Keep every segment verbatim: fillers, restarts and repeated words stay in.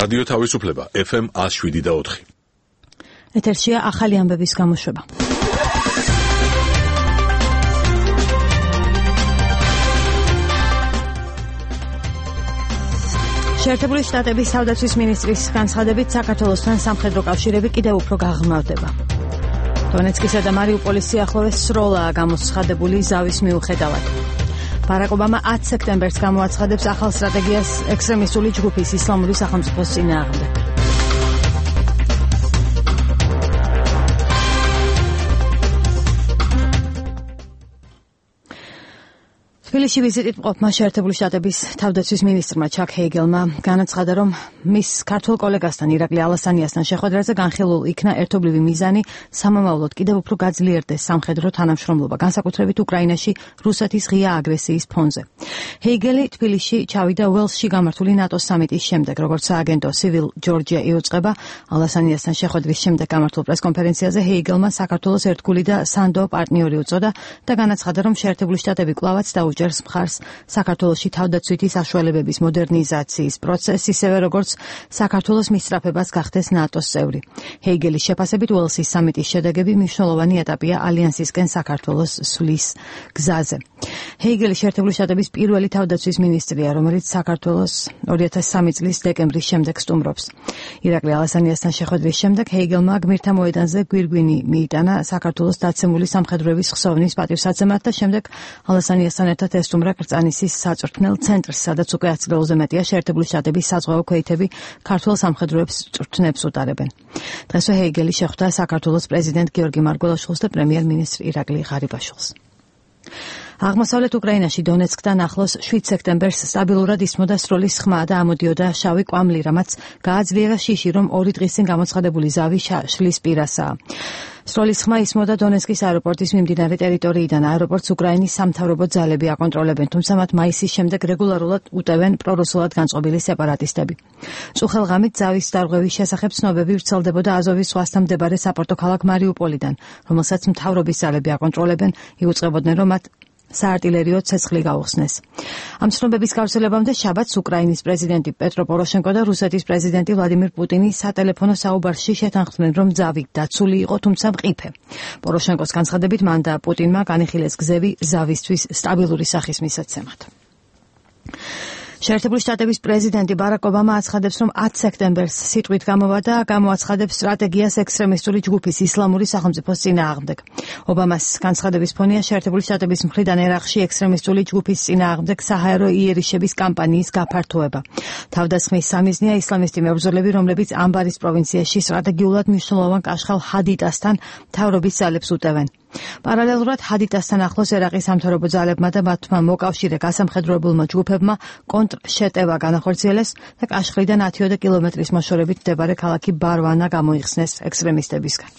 რადიო თავისუფლება ეფ ემ one oh seven და four. ეთერშია ახალი ამბების გამოშვება. შეერთებული შტატების თავდაცვის მინისტრის განცხადებით საქართველოსთან სამხედრო კავშირები კიდევ უფრო გაღრმავდება. დონეცკისა და მარიუპოლის სიახლოვეს სროლაა გამოცხადებული ზავის მიუხედავად. ბარაკ ობამა ten სექტემბერს გამოაცხადებს ახალ სტრატეგიას ექსტრემისტული ჯგუფის ისლამური სახელმწიფოს წინააღმდეგ. თბილისში ვიზიტით მყოფმა შეერთებული შტატების თავდაცვის მინისტრმა ჩაკ ჰეიგელმა განაცხადა, რომ მის ქართველ კოლეგასთან ირაკლი ალასანიასთან შეხვედრაზე განხილულ იქნა ერთობლივი მიზანი სამომავლოდ კიდევ უფრო გაძლიერდეს სამხედრო თანამშრომლობა, განსაკუთრებით უკრაინაში რუსეთის ღია აგრესიის ფონზე. ჰეიგელი თბილისში ჩავიდა ველსში გამართული ნატოს სამიტის შემდეგ, როგორც სააგენტო Civil Georgia იუწყება. ალასანიასთან შეხვედრის შემდეგ გამართულ პრესკონფერენციაზე ჰეიგელმა საქართველოს ერთგული და სანდო პარტნიორი უწოდა და განაცხადა, რომ შეერთებული შტატები კვლავაც დაუჭერს მხარს საქართველოში თავდაცვითი საშუალებების მოდერნიზაციის პროცესს, ისევე როგორც საქართველოს მისწრაფებას გახდეს ნატოს წევრი. ჰეიგელის შეფასებით ველსის სამიტის შედეგები მნიშვნელოვანი ეტაპია ალიანსისკენ საქართველოს სვლის გზაზე. ჰეიგელი შეერთებული შტატების პირველი თავდაცვის მინისტრია, რომელიც საქართველოს two thousand three წლის დეკემბრის შემდეგ სტუმრობს. ირაკლი ალასანიასთან შეხვედრის შემდეგ ჰეიგელმა გმირთა მოედანზე გვირგვინი მიიტანა საქართველოს დაცემული სამხედროების ხსოვნის პატივსაცემად და შემდეგ ალასანიასთან ერთად ესტუმრა კრწანისის საწვრთნელ ცენტრს, სადაც უკვე one წელზე მეტია შეერთებული შტატების საზღვაო ქვეითები ქართველ სამხედროებს წვრთნებს უტარებენ. დღესვე ჰეიგელი შეხვდა საქართველოს პრეზიდენტ გიორგი მარგველაშვილს და პრემიერ-მინისტრ ირაკლი ღარიბაშვილს. აღმოსავლეთ უკრაინაში დონეცკთან ახლოს seven სექტემბერს სტაბილურად ისმოდა სროლის ხმა და ამოდიოდა შავი კვამლი, რამაც გააძლიერა შიში, რომ ორი დღის წინ გამოცხადებული ზავი შლის პირასაა. სროლის ხმა ისმოდა დონეცკის აეროპორტის მიმდინარე ტერიტორიიდან. აეროპორტს უკრაინის სამთავრობო ძალები აკონტროლებენ, თუმცა მათ მაისის შემდეგ რეგულარულად უტევენ პრორუსულად განწყობილი სეპარატისტები. წუხელ ღამით ზავის დარღვევის შესახებ ცნობები ვრცელდებოდა აზოვის ზღვასთან მდებარე საპორტო ქალაქ მარიუპოლიდან, რომელსაც მთავრობის ძალები აკონტროლებენ, იუწყებოდნენ, რომ მათ საარტილერიო ცეცხლი გაუხსნეს. ამ ცნობების გავრცელებამდე შაბათს უკრაინის პრეზიდენტი პეტრო პოროშენკო და რუსეთის პრეზიდენტი ვლადიმირ პუტინი სატელეფონო საუბარში შეთანხმდნენ, რომ ზავი დაცული იყო, თუმცა მყიფე. პოროშენკოს განცხადებით მან და პუტინმა განიხილეს გზები ზავისთვის სტაბილური სახის მისაცემად. შეერთებული შტატების პრეზიდენტი ბარაკ ობამა აცხადებს, რომ ten სექტემბერს სიტყვით გამოვა და გამოაცხადებს სტრატეგიას ექსტრემისტული ჯგუფის ისლამური სახელმწიფოს წინააღმდეგ. ობამას განცხადების ფონია შეერთებული შტატების მხრიდან ერაყში ექსტრემისტული ჯგუფის წინააღმდეგ საჰაერო იერიშების კამპანიის გაფართოება. თავდასხმის სამიზნეა ისლამისტი მებრძოლები, რომლებიც ამბარის პროვინციაში სტრატეგიულად მნიშვნელოვან კაშხალ ჰადიტასთან მთავრობის ძალებს უტევენ. პარალელურად ჰადიტასთან ახლოს ერაყის სამთავრობო ძალებმა და მათმა მოკავშირე გასამხედროებულმა ჯგუფებმა კონტრშეტევა განახორციელეს და კაშხლიდან ათიოდე კილომეტრის მოშორებით მდებარე ქალაქი ბარვანა გამოიხსნეს ექსტრემისტებისგან.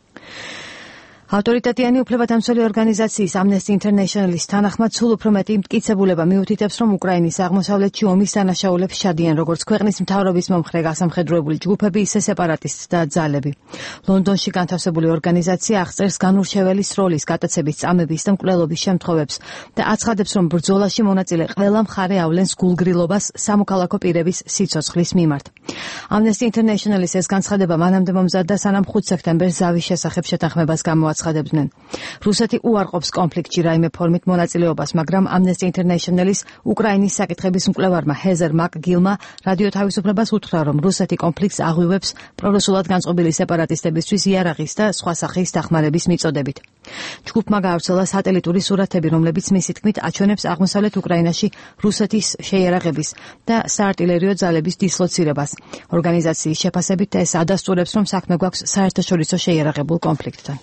ავტორიტეტიანი უფლებადამცველი ორგანიზაციის Amnesty International-ის თანახმად სულ უფრო მეტი მტკიცებულება მიუთითებს, რომ უკრაინის აღმოსავლეთში ომის დანაშაულებს ჩადიან როგორც ქვეყნის მთავრობის მომხრე გასამხედროებული ჯგუფები, ისე სეპარატისტთა ძალები. ლონდონში განთავსებული ორგანიზაცია აღწერს განურჩეველი სროლის, გატაცების, წამების და მკვლელობის შემთხვევებს და აცხადებს, რომ ბრძოლაში მონაწილე ყველა მხარე ავლენს გულგრილობას სამოქალაქო პირების სიცოცხლის მიმართ. Amnesty International-ის ეს განცხადება მანამდე მომზადდა, სანამ five სექტემბერს ზავის შესახებ შეთანხმებას გამოაცხადა. რუსეთი უარყოფს კონფლიქტში რაიმე ფორმით მონაწილეობას, მაგრამ Amnesty International-ის უკრაინის საკითხების მკვლევარმა ჰეზერ მაკგილმა რადიო თავისუფლებას უთხრა, რომ რუსეთი კონფლიქტს აღვივებს პრორუსულად განწყობილი სეპარატისტებისთვის იარაღის და სხვა სახის დახმარების მიწოდებით. ჯგუფმა გაავრცელა სატელიტური სურათები, რომლებიც მისი თქმით აჩვენებს აღმოსავლეთ უკრაინაში რუსეთის შეიარაღების და საარტილერიო ძალების დისლოცირებას. ორგანიზაციის შეფასებით ეს ადასტურებს, რომ საქმე გვაქვს საერთაშორისო შეიარაღებულ კონფლიქტთან.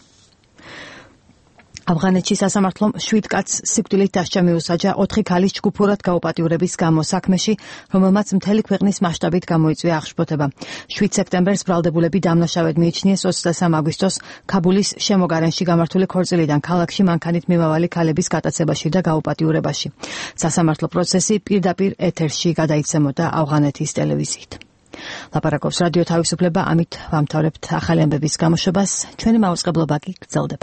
ავღანეთში სასამართლომ seven კაცს სიკვდილით დასჯა მიუსაჯა ოთხი ქალის ჯგუფურად გაუპატიურების გამო საქმეში, რომელმაც მთელი ქვეყნის მასშტაბით გამოიწვია აღშფოთება. seven სექტემბერს ბრალდებულები დამნაშავედ მიიჩნიეს ოცდასამი აგვისტოს ქაბულის შემოგარენში გამართული ქორწილიდან ქალაქში მანქანით მიმავალი ქალების გატაცებაში და გაუპატიურებაში. სასამართლო პროცესი პირდაპირ ეთერში გადაიცემოდა ავღანეთის ტელევიზიით. ლაპარაკობს რადიო თავისუფლება, ამით ვამთავრებთ ახალი ამბების გამოშვებას. ჩვენი მაუწყებლობა კი გრძელდება.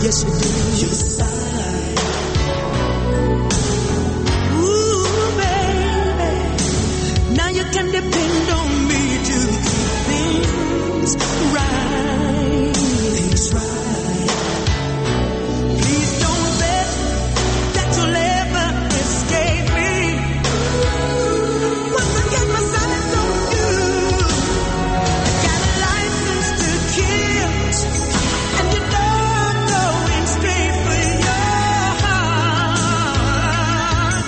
Yes, you do. You sigh. Ooh, baby. Now you can depend on me to keep things right. Things right. Please don't bet that you'll ever escape me. Once I get my sights on you, I got a license to kill, and you know I'm going straight for your heart.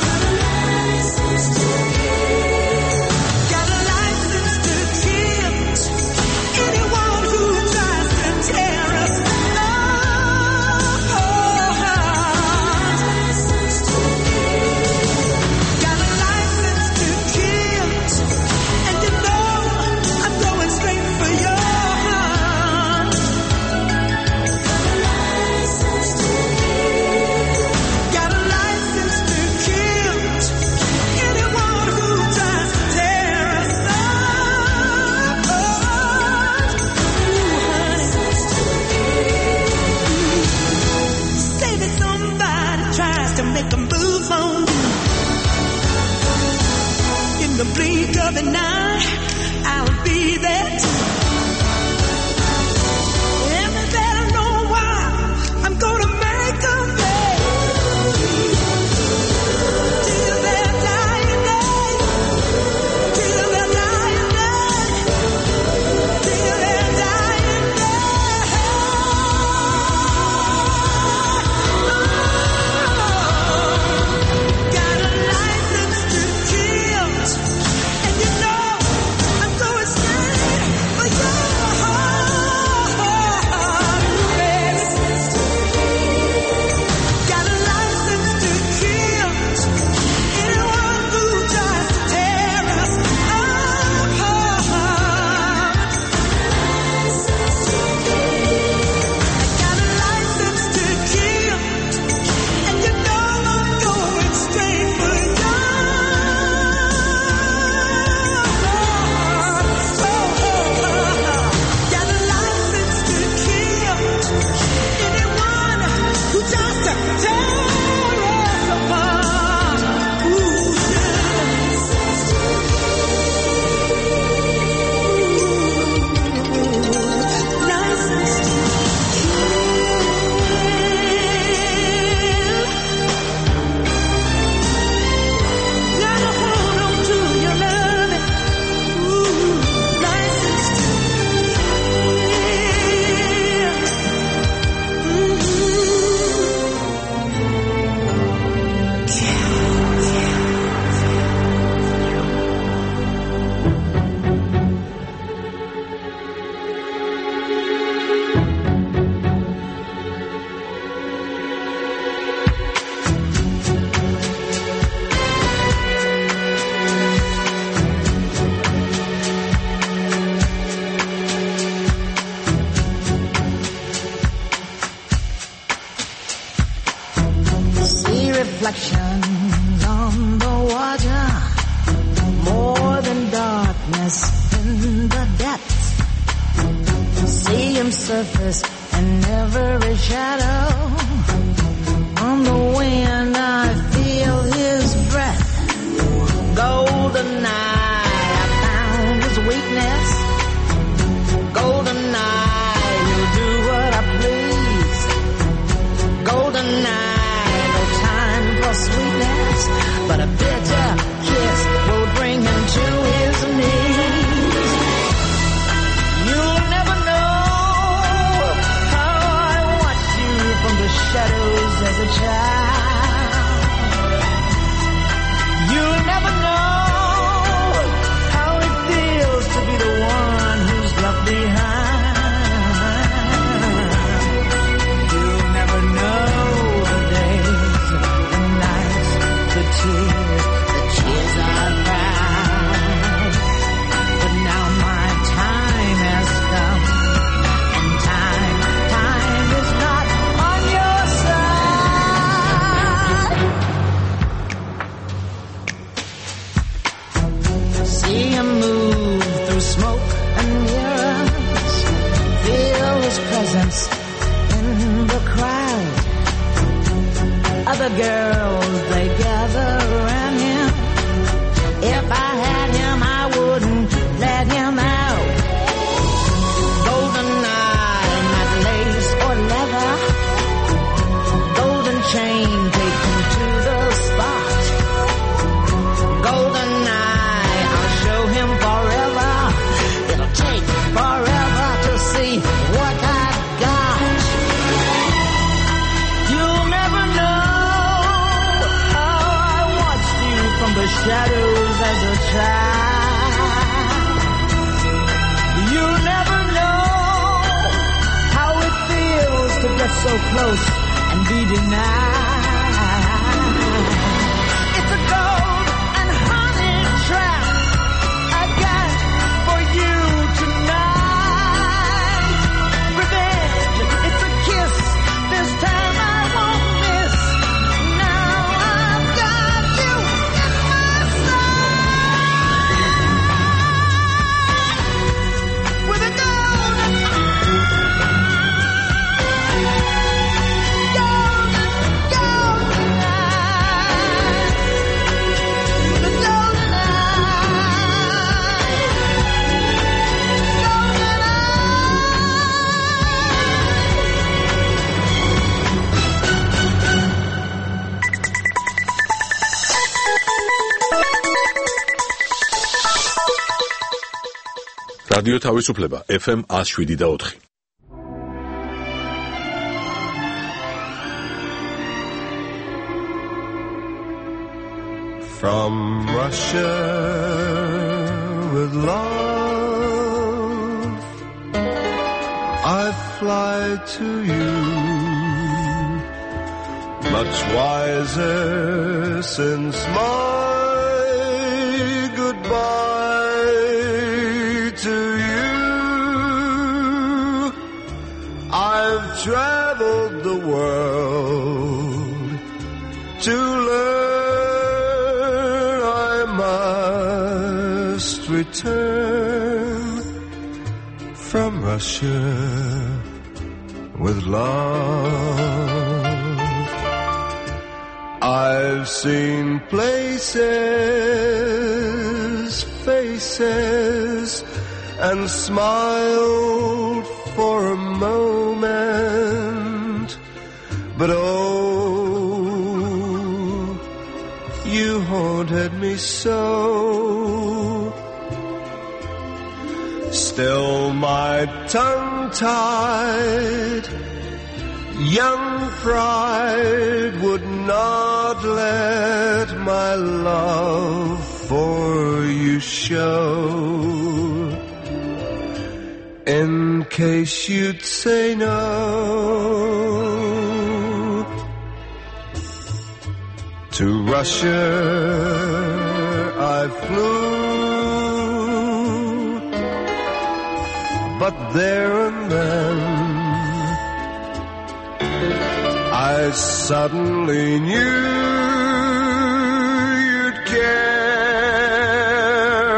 Got a license to kill, got a license to kill anyone who tries to tear us apart. Got a license to kill, and you know I'm going straight for your heart. Got a license to kill anyone who tries to tear us apart. Say that somebody tries to make a move on you. In the blink of an eye, I'll be there too. And they better know why I'm gonna make them pay. Till their dying day. Till their dying day. Till their dying day. Got a license to kill, and you know I'm going straight for your heart, baby. Got a license to kill anyone who tries to tear us apart. Got a license to kill, and you know I'm going straight for your heart. Got a license to kill anyone who tries to tear us apart. Ooh, license to kill. Gotta hold on to your loving. Ooh, license to See reflections on the water, more than darkness in the depths. See him surface in every shadow. On the wind I feel his breath. Golden night, I found his weakness. Golden night, he'll do what I please. Golden night, no time for sweetness, but a bitter kiss will bring him to his knees. You'll never know how I watched you from the shadows as a child. You'll never know how it feels to be the one who's left behind. You'll never know the days, the nights, the tears, the tears I cried. But now my time has come, and time, time is not on your side. the girls, they gather around him. If I had him, I wouldn't let him out. Golden eye, not lace or leather. Golden chain, take him to the spot. Golden eye, I'll show him forever. It'll take forever to see what I've got. You'll never know how I watched you from the shadows as a child. You'll never know how it feels to get so close and be denied. It's a gold and honey trap I got for you tonight. Revenge, it's a kiss. This time I won't miss. Now I've got you in my sight. With a golden რადიო თავისუფლება F M one oh seven და four. From Russia with love, I fly to you, much wiser since my goodbye to you. I've traveled the world to learn I must return from Russia with love. I've seen places, faces, and smiled for a moment, but oh, you haunted me so. Still my tongue-tied young pride would not let my love for you show. In case you'd say no, to Russia I flew, but there and then I suddenly knew you'd care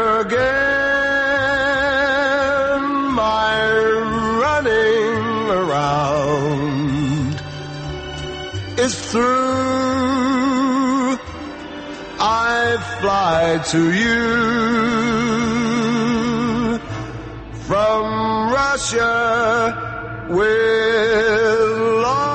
again. My running around is through. I fly to you from Russia with love.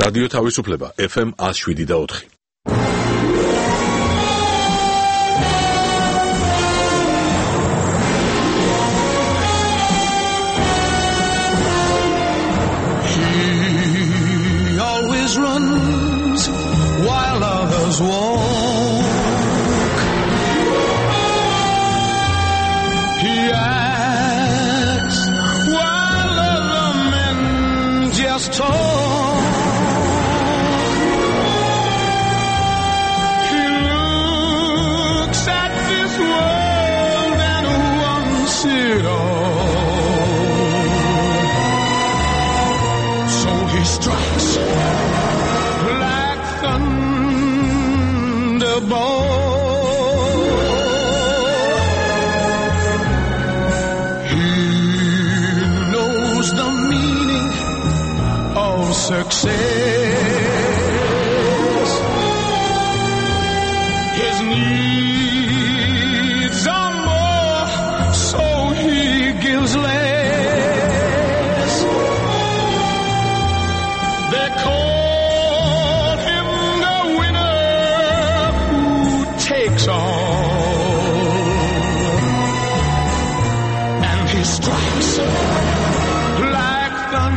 რადიო თავისუფლება ეფ ემ one oh seven და four. He always runs while others walk. He acts while other men just talk. He looks at this world and wants it all. So he strikes like thunderbolt. He knows the meaning of success. His needs are more, so he gives less. They call him the winner who takes all. And he strikes like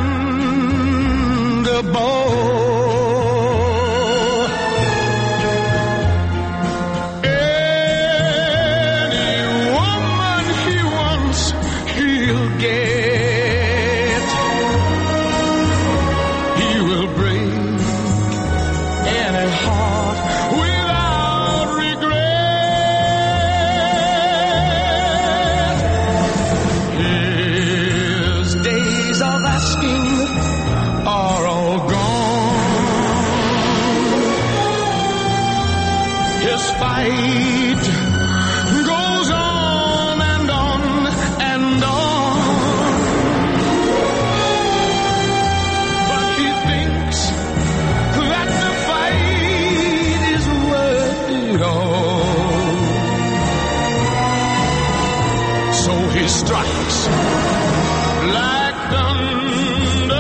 thunderbolt. Any woman he wants, he'll get. He will break any heart without regret. His days of asking are all gone. His fight goes on and on and on. But he thinks that the fight is worth it all. So he strikes like thunder.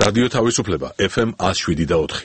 რადიო თავისუფლება ეფ ემ one oh seven და four.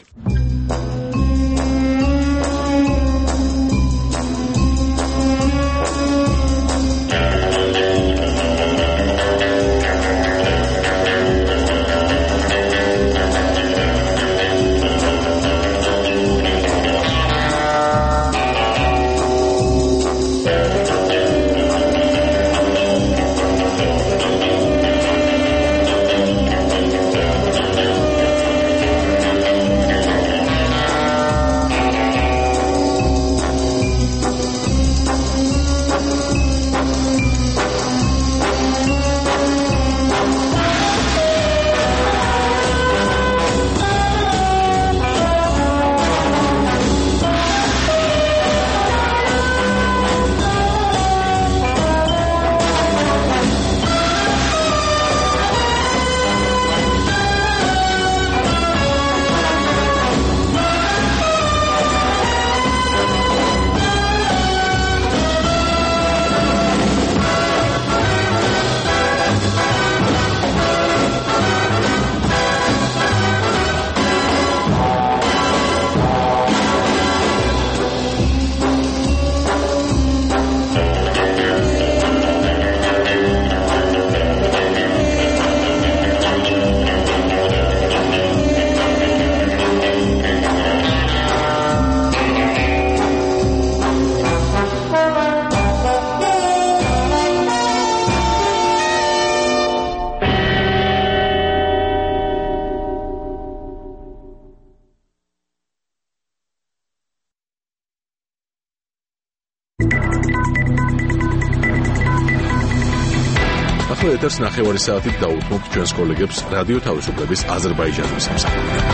ახლა ეთერს ნახევარი საათით დაუთმობთ ჩვენს კოლეგებს რადიო თავისუფლების აზერბაიჯანის სამსახურიდან.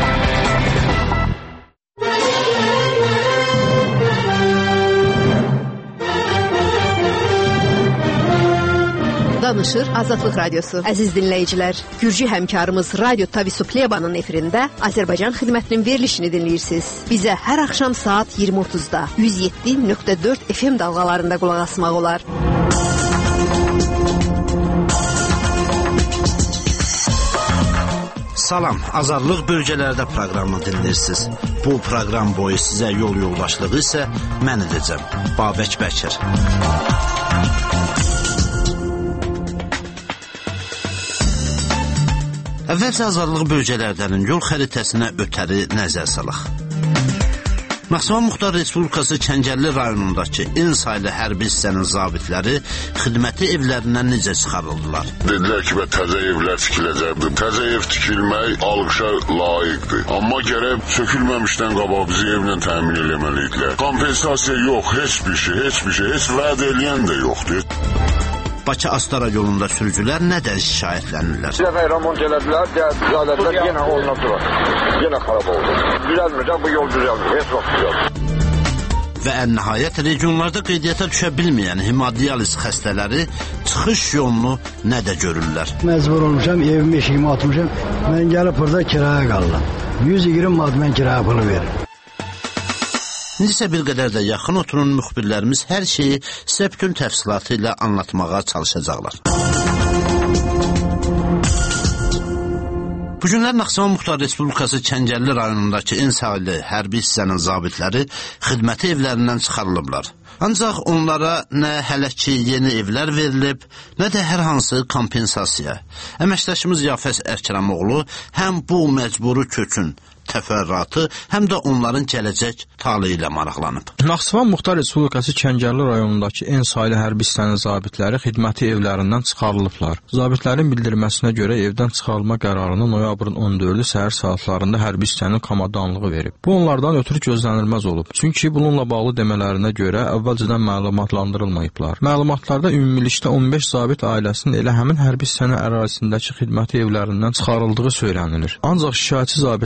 Danışır Azadlıq Radyosu. Əziz dinləyicilər, Gürcü həmkarımız Radyo Tavisuplebanın efirində Azərbaycan xidmətinin verilişini dinləyirsiniz. Bizə hər axşam saat iyirmi otuzda one oh seven nöqtə four F M dalğalarında qulaq asmaq olar. Salam, Azadlıq bölgələrdə proqramı dinləyirsiniz. Bu proqram boyu sizə yol yoldaşlığı isə mən edəcəm, Babək Bəkir. Əvvəlcə azadlıq bölgələrinin yol xəritəsinə ötəri nəzər salaq. Naxçıvan Muxtar Respublikası Kəngərli rayonundakı en saylı hərbi hissənin zabitləri xidməti evlərindən necə çıxarıldılar? Dedilər ki, təzə evlər tikiləcəkdir. Təzə ev tikilmək alqışa layiqdir. Amma gərək sökülməmişdən qabaq bizi evlə təmin eləməliydilər. Kompensasiya yox, heç bir şey, heç bir şey, heç vəd eləyən də yoxdur. Bakı-Astara yolunda sürücülər nədən şikayətlənirlər? Bir dəfə remont elədilər, düzəldilər, yenə ondan sonra yenə xarab oldu. Düzəlmir, bu yol düzəlmir, heç vaxt düzəlmir. Və ən nəhayət regionlarda qeydiyyata düşə bilməyən hemodializ xəstələri çıxış yolunu nədə görürlər? Məcbur olmuşam, evimi eşiyimi atmışam, mən gəlib burada kiraya qalıram. yüz iyirmi manat mən kiraya pulu verir. İndisə bir qədər də yaxın oturun müxbirlərimiz hər şeyi sizə bütün təfsilatı ilə anlatmağa çalışacaqlar. Bu günlər Naxçıvan Muxtar Respublikası Kəngərli rayonundakı en saylı hərbi hissənin zabitləri xidməti evlərindən çıxarılıblar. Ancaq onlara nə hələ ki yeni evlər verilib, nə də hər hansı kompensasiya. Əməkdaşımız Yafəs Ərkəramoğlu həm bu məcburi kökün təfərrüatı, həm də onların gələcək taleyi ilə maraqlanıb. Naxçıvan Muxtar Respublikası Kəngərli rayonundakı en saylı hərbi hissənin zabitləri xidməti evlərindən çıxarılıblar. Zabitlərin bildirməsinə görə evdən çıxarılma qərarını noyabrın on dördü səhər saatlarında hərbi hissənin komandanlığı verib. Bu onlardan ötürü gözlənilməz olub. Çünki bununla bağlı demələrinə görə əvvəlcədən məlumatlandırılmayıblar. Məlumatlarda ümumilikdə on beş zabit ailəsinin elə həmin hərbi hissənin ərazisindəki xidməti evlərindən çıxarıldığı söylənilir. Ancaq şikayətçi zabitlər adlı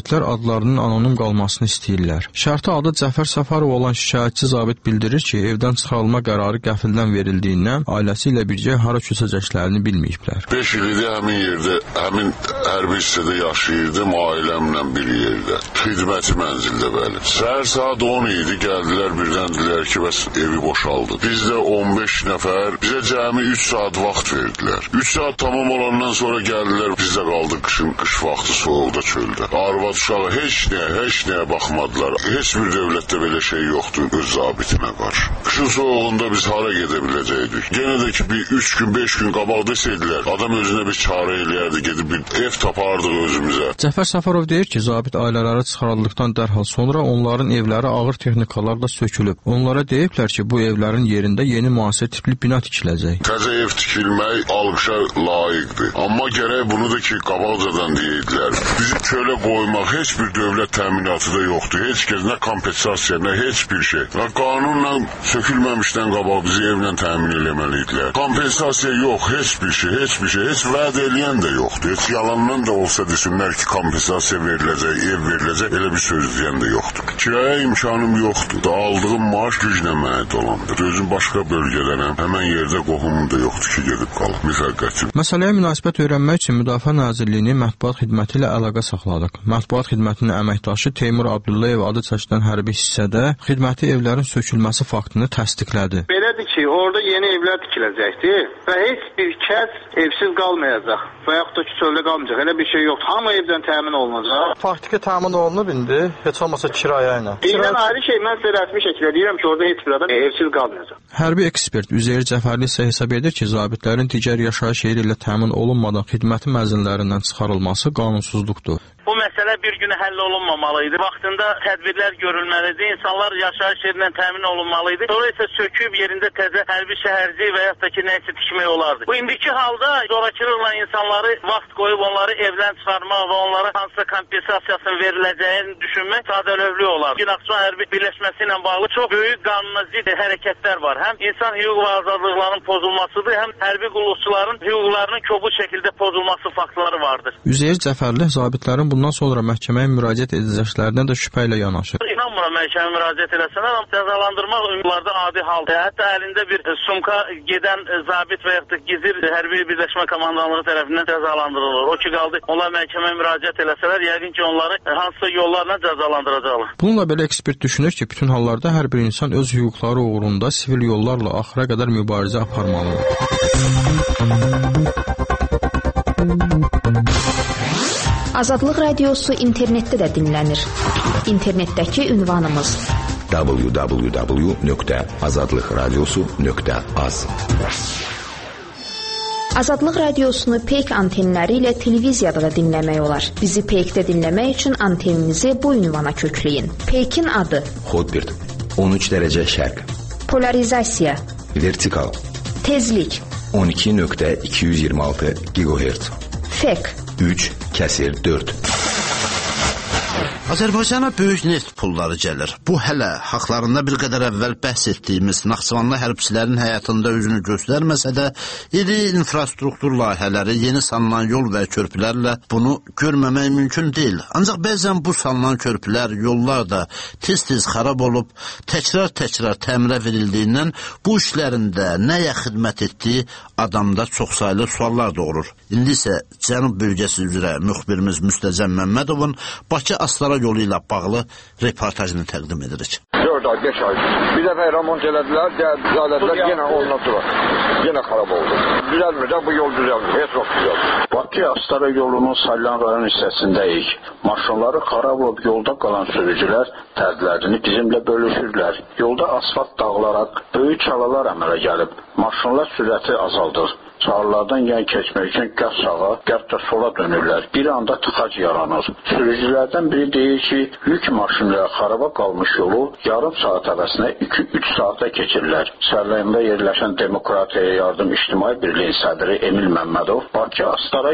adlarının anonim qalmasını istəyirlər. Şərti adı Cəfər Səfərov olan şikayətçi zabit bildirir ki, evdən çıxarılma qərarı qəfildən verildiyindən ailəsi ilə birgə hara köçəcəklərini bilməyiblər. beş il idi həmin yerdə, həmin hərbi hissədə yaşayırdım ailəmlə bir yerdə. Xidməti mənzildə bəli. Səhər saat on idi, gəldilər birdən dedilər ki, bəs evi boşaldı. Biz də on beş nəfər, bizə cəmi üç saat vaxt verdilər. üç saat tamam olandan sonra gəldilər, biz də qaldıq qışın, qış vaxtı soğuqda çöldə. Arvad uşağı heç nəyə, heç nəyə baxmadılar. Heç bir dövlətdə belə şey yoxdur öz zabitinə qarşı. Qışın soğuğunda biz hara gedə biləcəkdik? Yenə də ki, bir üç gün, beş gün qabaq desəydilər, adam özünə bir çarə eləyərdi, gedib bir ev tapardıq özümüzə. Cəfər Səfərov deyir ki, zabit ailələri çıxarıldıqdan dərhal sonra onların evləri ağır texnikalarla sökülüb. Onlara deyiblər ki, bu evlərin yerində yeni müasir tipli bina tikiləcək. Təzə ev tikilmək alqışa layiqdir. Amma gərək bunu da ki, qabaqcadan deyirdilər. Bizi çölə qoymaq heç bir dövlət təminatı da yoxdur. Heç kəs nə kompensasiya, nə heç bir şey. Və qanunla sökülməmişdən qabaq bizi evlə təmin eləməliydilər. Kompensasiya yox, heç bir şey, heç bir şey, heç vəd eləyən də yoxdur. Heç yalandan da olsa desinlər ki, kompensasiya veriləcək, ev veriləcək, elə bir söz deyən də yoxdur. Kiraya imkanım yoxdur. Da aldığım maaş güclə mənə dolandır. Özüm başqa bölgədənəm. Həmən yerdə qohumum da yoxdur ki, gedib qalıb. Müvəqqəti. Məsələyə münasibət öyrənmək üçün Müdafiə Nazirliyinin mətbuat xidməti ilə əlaqə saxladıq. Mətbuat xidmətinin əməkdaşı Teymur Abdullayev adı çəkilən hərbi hissədə xidməti evlərin sökülməsi faktını təsdiqlədi. Belədir ki, orada yeni evlər tikiləcəkdir və heç bir kəs evsiz qalmayacaq və yaxud da ki, çöldə qalmayacaq. Elə bir şey yoxdur. Hamı evdən təmin olunacaq. Faktiki təmin olunub indi, heç olmasa kirayə ilə. Birdən ayrı şey, mən sizə rəsmi şəkildə deyirəm ki, orada heç bir adam evsiz qalmayacaq. Hərbi ekspert Üzeyir Cəfərli isə hesab edir ki, zabitlərin digər yaşayış yeri ilə təmin olunmadan xidməti mənzillərindən çıxarılması qanunsuzluqdur. Bu məsələ bir günə həll olunmamalıydı. Vaxtında tədbirlər görülməlidir. İnsanlar yaşayış yerindən təmin olunmalıydı. Sonra isə söküb yerində təzə hərbi şəhərci və yaxud da ki, nəsə tikmək olardı. Bu indiki halda zorakılıqla insanları vaxt qoyub onları evdən çıxarmaq və onlara hansısa kompensasiyasının veriləcəyini düşünmək sadəlövhlük olar. Naxçıvan hərbi birləşməsi ilə bağlı çox böyük qanuna zidd hərəkətlər var. Həm insan hüquq və azadlıqlarının pozulmasıdır, həm hərbi qulluqçuların hüquqlarının kobud şəkildə pozulması faktları vardır. Üzeyir Cəfərli zabitlərin bundan sonra məhkəməyə müraciət edəcəklərinə də şübhə ilə yanaşır. İnanmıram məhkəməyə müraciət eləsənlər, amma cəzalandırmaq ümumlarda adi haldır. Hətta əlində bir sumka gedən zabit və yaxud da gizir hərbi birləşmə komandanlığı tərəfindən cəzalandırılır. O ki qaldı, onlar məhkəməyə müraciət eləsələr, yəqin ki, onları hansısa yollarla cəzalandıracaqlar. Bununla belə ekspert düşünür ki, bütün hallarda hər bir insan öz hüquqları uğrunda sivil yollarla axıra qədər mübarizə aparmalıdır. Azadlıq Radiosu internetdə də dinlənir. İnternetdəki ünvanımız w w w nöqtə azadlıq radiosu nöqtə az. Azadlıq Radiosunu Peyk antenləri ilə televiziyada da dinləmək olar. Bizi Peykdə dinləmək üçün anteninizi bu ünvana kökləyin. Peykin adı Hotbird on üç dərəcə şərq. Polarizasiya Vertikal Tezlik on iki nöqtə iki yüz iyirmi altı gigahertz. Fek üç kəsir dörd. Azərbaycana böyük neft pulları gəlir. Bu hələ haqlarında bir qədər əvvəl bəhs etdiyimiz Naxçıvanlı hərbçilərin həyatında özünü göstərməsə də, iri infrastruktur layihələri, yeni salınan yol və körpülərlə bunu görməmək mümkün deyil. Ancaq bəzən bu salınan körpülər, yollar da tez-tez xarab olub, təkrar-təkrar təmirə verildiyindən bu işlərində nəyə xidmət etdiyi adamda çoxsaylı suallar doğurur. İndi isə Cənub bölgəsi üzrə müxbirimiz Müstəzəm Məmmədovun Bakı Astara yolu ilə bağlı reportajını təqdim edirik. dörd ay, beş ay. Bir dəfə remont elədilər, düzələdilər, yenə ondan sonra yenə xarab oldu. Düzəlmir, bu yol düzəlmir, heç vaxt düzəlmir. Bakı Astara yolunun Salyan rayon hissəsindəyik. Maşınları xarab olub yolda qalan sürücülər dərdlərini bizimlə bölüşürlər. Yolda asfalt dağılaraq böyük çalalar əmələ gəlib. Maşınlar sürəti azaldır. Çağlardan yan keçmək üçün gah sağa, gah da sola dönürlər. Bir anda tıxac yaranır. Sürücülərdən biri deyir ki, yük maşınları xaraba qalmış yolu yarım saat əvəzinə iki üç saata keçirlər. Sərləyində yerləşən Demokratiya Yardım İctimai Birliyin sədri Emil Məmmədov Bakı Astara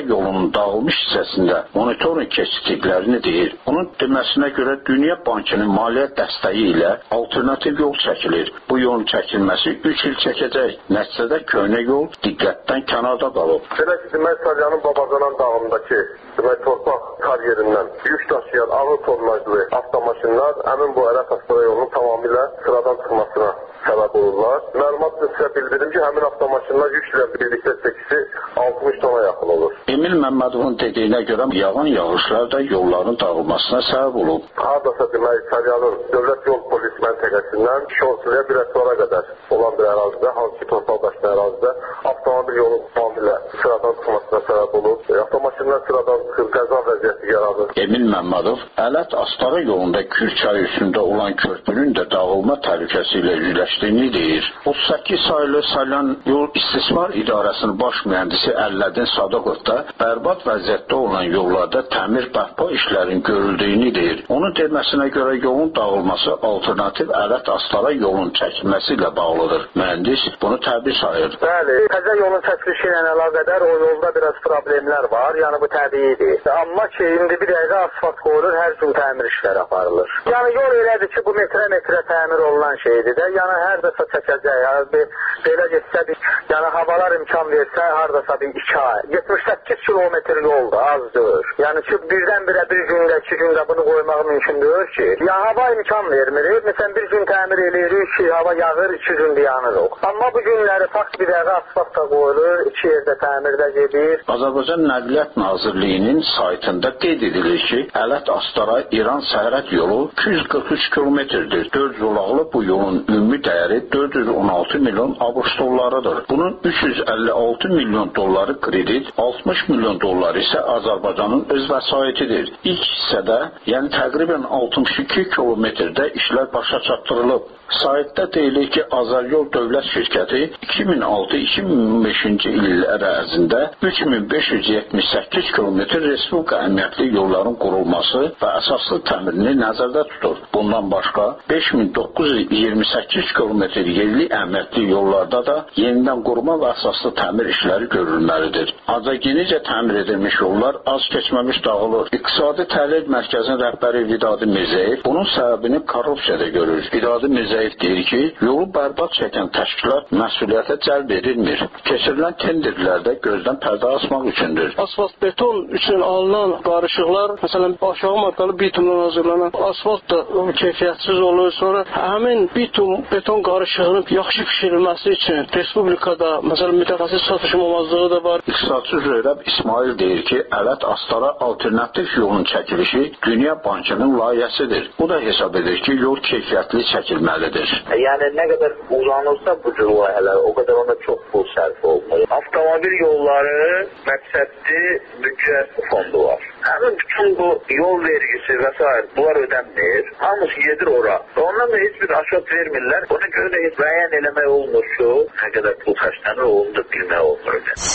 yolunun dağılmış hissəsində monitorinq keçidliklərini deyir. Onun deməsinə görə Dünya Bankının maliyyə dəstəyi ilə alternativ yol çəkilir. Bu yolun çəkilməsi üç il çəkəcək. Nəticədə köhnə yol diqqətdən kənarda qalıb. Belə ki, demək Salyanın Babazanan dağındakı demək torpaq karyerindən yük daşıyan ağır tonajlı avtomaşınlar həmin bu Ərəb Astara yolunun tamamilə sıradan çıxmasına səbəb olurlar. Məlumat sizə bildirim ki, həmin avtomaşınlar yüklə birlikdə çəkisi altmış tona yaxın olur. Emil Məmmədovun dediyinə görə yağan yağışlar da yolların dağılmasına səbəb olub. Hardasa demək Salyanın Dövlət Yol Polis məntəqəsindən Şorsuya bir əsvara qədər olan bir ərazidə, hansı ki torpaq daşlı ərazidə avtomobil yolun tamamilə sıradan çıxmasına səbəb olub. E, avtomaşınlar sıradan çıxır, qəza vəziyyəti yaranır. Emil Məmmədov Ələt Astara yolunda Kür çayı üstündə olan körpünün də dağılma təhlükəsi ilə yüzləşdiyini deyir. otuz səkkiz saylı Salyan Yol İstismar İdarəsinin baş mühəndisi Əlləddin Sadıqov da bərbad vəziyyətdə olan yollarda təmir bərpa işlərinin görüldüyünü deyir. Onun deməsinə görə yolun dağılması alternativ Ələt Astara yolun çəkilməsi ilə bağlıdır. Mühəndis bunu təbii sayır. Bəli, təzə yolun çəkilişi ilə əlaqədar o yolda biraz problemlər var, yəni bu təbiidir. Amma ki, indi bir dəqiqə asfalt qoyulur, hər gün təmir işləri aparılır. Yəni yol elədir ki, bu metrə-metrə təmir olunan şeydir də, yəni hər dəfə çəkəcək, yəni bir, belə getsə bir, yəni havalar imkan versə, hardasa bir iki ay. yetmiş səkkiz kilometr yolda azdır. Yəni ki, birdən-birə bir gündə, iki gündə bunu qoymaq mümkündür ki, ya hava imkan vermir. Məsələn, bir gün təmir eləyirik ki, hava yağır, iki gün dayanırıq. Amma bu günləri fakt bir dəqiqə asfalt da qoyulur, iki yerdə təmirdə gedir. Azərbaycan Nəqliyyat Nazirliyinin saytında qeyd edilir ki, Ələt Astara İran sərhəd yolu iki yüz qırx üç kilometrdir. dörd zolaqlı bu yolun ümumi dəyəri dörd yüz on altı milyon ABŞ dollarıdır. Bunun üç yüz əlli altı milyon dolları kredit, altmış milyon dolları isə Azərbaycanın öz vəsaitidir. İlk hissədə, yəni təqribən altmış iki kilometrdə işlər başa çatdırılıb. Saytda deyilir ki, Azaryol Dövlət Şirkəti iki min altı iki min beşinci illər ərzində üç min beş yüz yetmiş səkkiz kilometr respublika əhəmiyyətli yolların qurulması və əsaslı təmirini nəzərdə tutur. Bundan başqa beş min doqquz yüz iyirmi səkkiz kilometr yerli əhəmiyyətli yollarda da yenidən qurma və əsaslı təmir işləri görülməlidir. Ancaq yenicə təmir edilmiş yollar az keçməmiş dağılır. İqtisadi Təhlil Mərkəzinin rəhbəri Vidadi Mirzəyev bunun səbəbini korrupsiyada görür. Vidadi Mirzəyev deyir ki, yolu bərbad çəkən təşkilat məsuliyyətə cəlb edilmir. Keçirilən tenderlərdə gözdən pərdə asmaq üçündür. Asfalt beton üçün alınan qarışıqlar, məsələn, aşağı markalı bitumdan hazırlanan asfalt da keyfiyyətsiz olur. Sonra həmin bitum beton qarışığının yaxşı pişirilməsi üçün respublikada, məsələn, mütəxəssis çatışmamazlığı da var. İqtisadçı Zöyrəb İsmail deyir ki, Ələt Astara alternativ yolun çəkilişi Dünya Bankının layihəsidir. O da hesab edir ki, yol keyfiyyətli çəkilməlidir. Yəni nə qədər uzanırsa bu cür layihələr, o qədər ona çox pul sərf olunur. Avtomobil yolları məqsədli büdcə fondu var. Həmin bütün bu yol vergisi və s. bunlar ödənmir. Hamısı gedir ora. Ondan da heç bir aşot vermirlər. Ona görə də heç müəyyən eləmək olmur ki, nə qədər pul xərclənir, onu da bilmək olmur.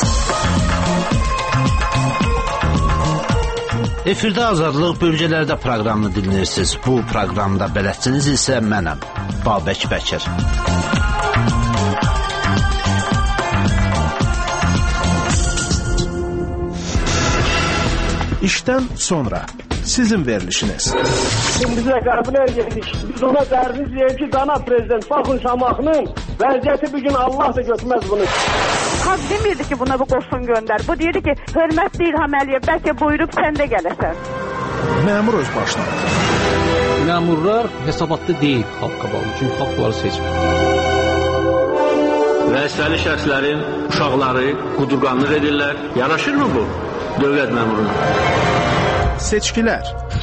Efirdə Azadlıq bölgələrdə proqramını dinləyirsiniz. Bu proqramda bələdçiniz isə mənəm, Babək Bəkir. İşdən sonra sizin verilişiniz. Şimdi bizə qəbilər yedik. Biz ona dəriniz deyək ki, dana prezident, baxın Şamaxının vəziyyəti bugün Allah da götürməz bunu. Xalq demirdi ki, buna bu qoşun göndər. Bu deyirdi ki, hörmətli İlham Əliyev, bəlkə buyurub sən də gələsən. Məmur öz başına. Məmurlar hesabatda deyil xalq qabağı, çünki xalq bunları seçmir. Vəzifəli şəxslərin uşaqları qudurqanlıq edirlər. Yaraşırmı bu dövlət məmuruna? Seçkilər.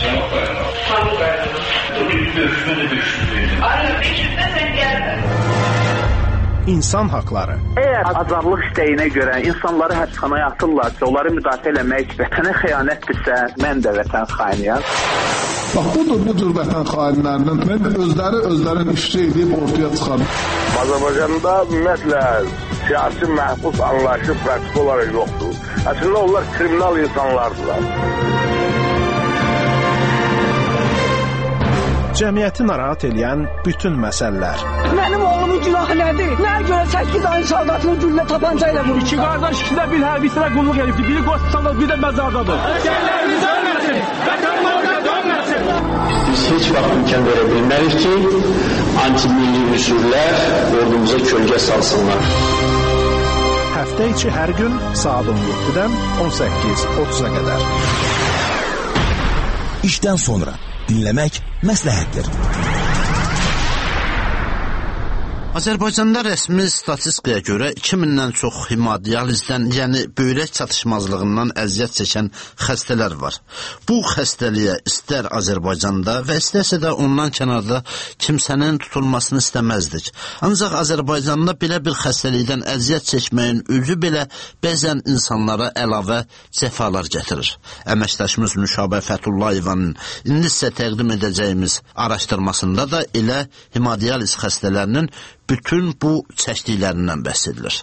İnsan haqları. Əgər azadlıq istəyinə görə insanları həbsxanaya atırlarsa, onları müdafiə eləmək vətənə xəyanətdirsə, mən də vətən xainiyəm. Bax, budur bu cür vətən xainlərinin mən özləri özlərin işçi edib ortaya çıxan. Azərbaycanda ümumiyyətlə siyasi məhbus anlayışı pratik olaraq yoxdur. Əslində onlar kriminal insanlardılar. Cəmiyyəti narahat edən bütün məsələlər. Mənim oğlumun günahı nədir? Nəyə görə səkkiz ayın soldatını güllə tapanca ilə vurur? İki qardaş ikisi də bir hərbiçilə qulluk edibdir. Biri qoşqalda, biri də məzardadır. Əsgərlərimiz ölməsin, vətənimizə dönməsin. Biz heç vaxt imkan verə bilmərik ki, antimilli üsullar ordumuza kölgə salsınlar. Həftə içi hər gün saat on yeddidən on səkkiz otuz'a qədər. İşdən sonra dinləmək məsləhətdir. Azərbaycanda rəsmi statistikaya görə iki mindən çox hemodializdən, yəni böyrək çatışmazlığından əziyyət çəkən xəstələr var. Bu xəstəliyə istər Azərbaycanda və istərsə də ondan kənarda kimsənin tutulmasını istəməzdik. Ancaq Azərbaycanda belə bir xəstəlikdən əziyyət çəkməyin özü belə bəzən insanlara əlavə cəfalar gətirir. Əməkdaşımız Nüşabə Fəthullayevanın indi sizə təqdim edəcəyimiz araşdırmasında da elə hemodializ xəstələrinin bütün bu çəkdiklərindən bəhs edilir.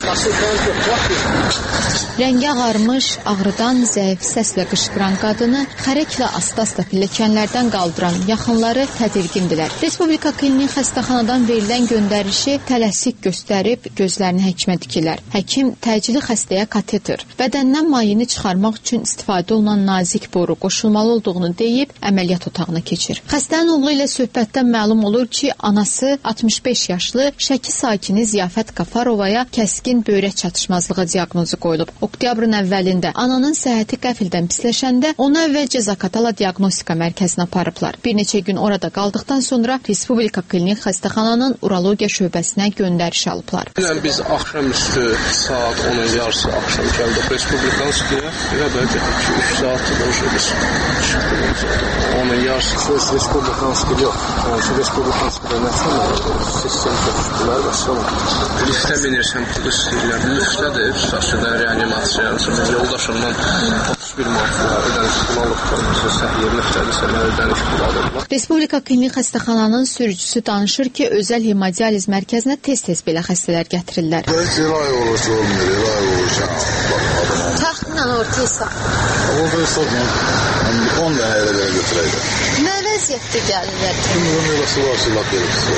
Rəngi ağarmış, ağrıdan zəif səslə qışqıran qadını xərəklə asta-asta pilləkənlərdən qaldıran yaxınları tədirgindilər. Respublika Klinik Xəstəxanadan verilən göndərişi tələsik göstərib gözlərini həkimə dikirlər. Həkim təcili xəstəyə kateter, bədəndən mayını çıxarmaq üçün istifadə olunan nazik boru qoşulmalı olduğunu deyib əməliyyat otağına keçir. Xəstənin oğlu ilə söhbətdən məlum olur ki, anası altmış beş yaşlı Şəki sakini Ziyafət Qafarovaya kəskin böyrək çatışmazlığı diaqnozu qoyulub. Oktyabrın əvvəlində ananın səhhəti qəfildən pisləşəndə onu əvvəlcə Zakatala diaqnostika mərkəzinə aparıblar. Bir neçə gün orada qaldıqdan sonra Respublika Klinik Xəstəxananın urologiya şöbəsinə göndəriş alıblar. Biz axşamüstü saat onun yarısı axşam gəldik Respublikanskiyə. Elə bəlkə iki üç saat boşuyoruz. Onun yarısı siz Respublikanski yox. Şu Respublikanskidə nəsə sistem tutdular və sonra. Liftə binirsən, pulu istəyirlər. Liftədir, stasyonda reanimasiya. Biz yoldaşımdan otuz bir manat ödəniş pul alıblar. Bizim səhiyyə liftədirsə, mən ödəniş pul alıblar. Respublika Klinik Xəstəxananın sürücüsü danışır ki, özəl hemodializ mərkəzinə tez-tez belə xəstələr gətirirlər. Bir ay olur ki, olmuyor, bir ay olur ki, təxminən orta hesab. Orta hesab on dənə elə belə götürəydi. Nə vəziyyətdə gəlirlər? Bunun eləsi var, silah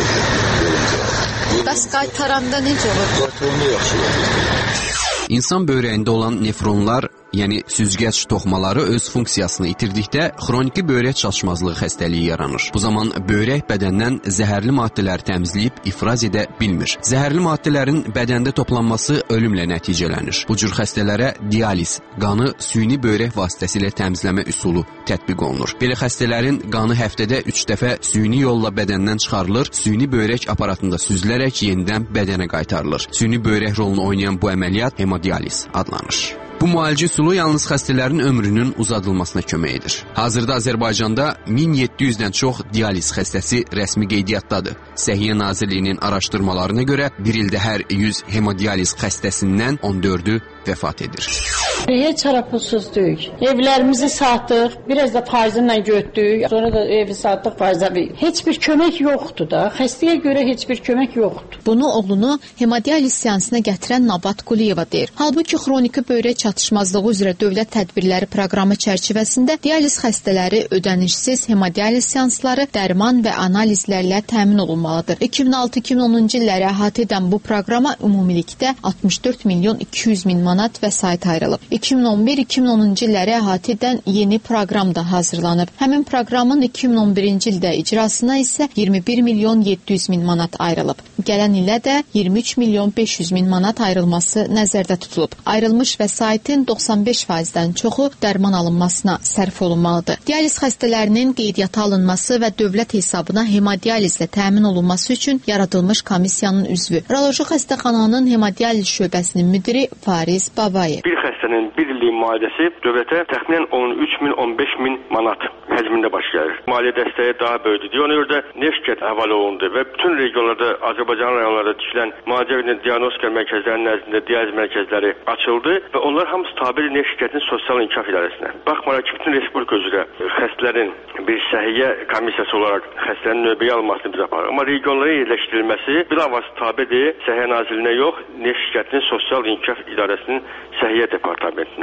verir. Bəs qaytaranda necə olur? Qaytaranda yaxşı olur. İnsan böyrəyində olan nefronlar, yəni süzgəc toxmaları öz funksiyasını itirdikdə xroniki böyrək çatışmazlığı xəstəliyi yaranır. Bu zaman böyrək bədəndən zəhərli maddələri təmizləyib ifraz edə bilmir. Zəhərli maddələrin bədəndə toplanması ölümlə nəticələnir. Bu cür xəstələrə dializ, qanı süni böyrək vasitəsilə təmizləmə üsulu tətbiq olunur. Belə xəstələrin qanı həftədə üç dəfə süni yolla bədəndən çıxarılır, süni böyrək aparatında süzülərək yenidən bədənə qaytarılır. Süni böyrək rolunu oynayan bu əməliyyat hemodializ adlanır. Bu müalicə üsulu yalnız xəstələrin ömrünün uzadılmasına kömək edir. Hazırda Azərbaycanda min yeddi yüzdən çox dializ xəstəsi rəsmi qeydiyyatdadır. Səhiyyə Nazirliyinin araşdırmalarına görə bir ildə hər yüz hemodializ xəstəsindən on dördü vəfat edir. Heç arapulsuzduk. Evlərimizi satdıq, biraz da faizlə götürdük. Sonra da evi satdıq faiza verdik. Heç bir kömək yoxdur da. Xəstəyə görə heç bir kömək yoxdur. Bunu oğlunu hemodializ seansına gətirən Nabat Quliyeva deyir. Halbuki xroniki böyrək çatışmazlığı üzrə dövlət tədbirləri proqramı çərçivəsində dializ xəstələri ödənişsiz hemodializ seansları, dərman və analizlərlə təmin olunmalıdır. iki min altı iki min onuncu illəri əhatə edən bu proqrama ümumilikdə altmış dörd milyon iki yüz min manat vəsait ayrılıb. iki min on bir iki min onuncu illəri əhatə edən yeni proqram da hazırlanıb. Həmin proqramın iki min on birinci ildə icrasına isə iyirmi bir milyon yeddi yüz min manat ayrılıb. Gələn ilə də iyirmi üç milyon beş yüz min manat ayrılması nəzərdə tutulub. Ayrılmış vəsaitin doxsan beş faizdən çoxu dərman alınmasına sərf olunmalıdır. Dializ xəstələrinin qeydiyyata alınması və dövlət hesabına hemodializlə təmin olunması üçün yaradılmış komissiyanın üzvü, Uroloji Xəstəxananın hemodializ şöbəsinin müdiri Fariz Babayev. Bir xəstənin bir illik müalicəsi dövlətə təxminən on üç min on beş min manat həcmində baş gəlir. Maliyyə dəstəyi daha böyükdür. Ona görə də Neftçət həvalə olundu və bütün regionlarda, Azərbaycan rayonlarında tikilən müalicə və diaqnostika mərkəzlərinin nəzdində dializ mərkəzləri açıldı və onlar hamısı tabedir Neftçətin sosial inkişaf idarəsinə. Baxmayaraq ki, bütün respublika üzrə xəstələrin bir səhiyyə komissiyası olaraq xəstələrin növbəyə alınmasını biz aparırıq. Amma regionların yerləşdirilməsi bilavasitə tabedir Səhiyyə Nazirliyinə yox, Neftçətin sosial inkişaf idarəsinin səhiyyə departamentine.